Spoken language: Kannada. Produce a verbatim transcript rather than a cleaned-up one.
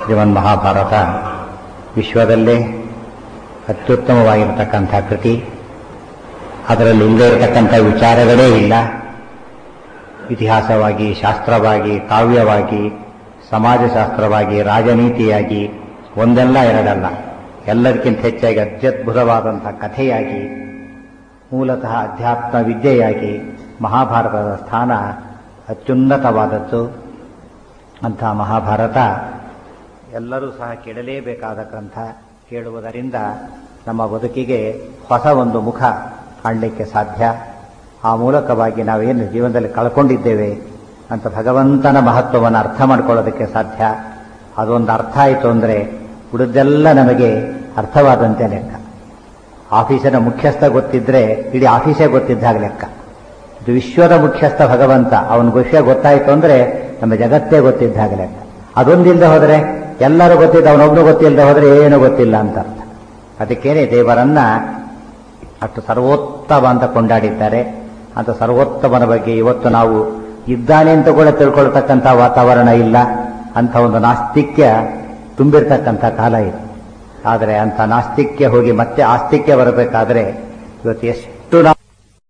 ಶ್ರೀಮನ್ ಮಹಾಭಾರತ ವಿಶ್ವದಲ್ಲೇ ಅತ್ಯುತ್ತಮವಾಗಿರತಕ್ಕಂಥ ಕೃತಿ. ಅದರಲ್ಲಿ ಇಲ್ಲದೇ ಇರತಕ್ಕಂಥ ವಿಚಾರಗಳೇ ಇಲ್ಲ. ಇತಿಹಾಸವಾಗಿ, ಶಾಸ್ತ್ರವಾಗಿ, ಕಾವ್ಯವಾಗಿ, ಸಮಾಜಶಾಸ್ತ್ರವಾಗಿ, ರಾಜನೀತಿಯಾಗಿ, ಒಂದಲ್ಲ ಎರಡಲ್ಲ, ಎಲ್ಲದಕ್ಕಿಂತ ಹೆಚ್ಚಾಗಿ ಅತ್ಯದ್ಭುತವಾದಂಥ ಕಥೆಯಾಗಿ, ಮೂಲತಃ ಅಧ್ಯಾತ್ಮ ವಿದ್ಯೆಯಾಗಿ ಮಹಾಭಾರತದ ಸ್ಥಾನ ಅತ್ಯುನ್ನತವಾದದ್ದು. ಅಂಥ ಮಹಾಭಾರತ ಎಲ್ಲರೂ ಸಹ ಕೇಳಲೇಬೇಕಾದ ಗ್ರಂಥ. ಕೇಳುವುದರಿಂದ ನಮ್ಮ ಬದುಕಿಗೆ ಹೊಸ ಒಂದು ಮುಖ ಕಾಣಲಿಕ್ಕೆ ಸಾಧ್ಯ. ಆ ಮೂಲಕವಾಗಿ ನಾವೇನು ಜೀವನದಲ್ಲಿ ಕಳ್ಕೊಂಡಿದ್ದೇವೆ ಅಂತ ಭಗವಂತನ ಮಹತ್ವವನ್ನು ಅರ್ಥ ಮಾಡ್ಕೊಳ್ಳೋದಕ್ಕೆ ಸಾಧ್ಯ. ಅದೊಂದು ಅರ್ಥ ಆಯಿತು ಅಂದರೆ ಉಳಿದೆಲ್ಲ ನಮಗೆ ಅರ್ಥವಾದಂತೆ ಲೆಕ್ಕ. ಆಫೀಸಿನ ಮುಖ್ಯಸ್ಥ ಗೊತ್ತಿದ್ರೆ ಇಡೀ ಆಫೀಸೇ ಗೊತ್ತಿದ್ದಾಗ ಲೆಕ್ಕ. ಇದು ವಿಶ್ವದ ಮುಖ್ಯಸ್ಥ ಭಗವಂತ, ಅವನ ವಿಷಯ ಗೊತ್ತಾಯಿತು ಅಂದರೆ ನಮ್ಮ ಜಗತ್ತೇ ಗೊತ್ತಿದ್ದಾಗ ಲೆಕ್ಕ. ಅದೊಂದಿಲ್ಲದೆ ಹೋದರೆ ಎಲ್ಲರೂ ಗೊತ್ತಿದ್ದ ಅವನೊಬ್ಬನು ಗೊತ್ತಿಲ್ಲದೆ ಹೋದರೆ ಏನೂ ಗೊತ್ತಿಲ್ಲ ಅಂತ ಅರ್ಥ. ಅದಕ್ಕೇನೆ ದೇವರನ್ನ ಅಷ್ಟು ಸರ್ವೋತ್ತಮ ಅಂತ ಕೊಂಡಾಡಿದ್ದಾರೆ. ಅಂತ ಸರ್ವೋತ್ತಮನ ಬಗ್ಗೆ ಇವತ್ತು ನಾವು ಇದ್ದಾನೆ ಅಂತ ಕೂಡ ತಿಳ್ಕೊಳ್ತಕ್ಕಂಥ ವಾತಾವರಣ ಇಲ್ಲ. ಅಂಥ ಒಂದು ನಾಸ್ತಿಕ್ಯ ತುಂಬಿರ್ತಕ್ಕಂಥ ಕಾಲ ಇದು. ಆದರೆ ಅಂಥ ನಾಸ್ತಿಕ್ಯ ಹೋಗಿ ಮತ್ತೆ ಆಸ್ತಿಕ್ಯ ಬರಬೇಕಾದ್ರೆ ಇವತ್ತು ಎಷ್ಟು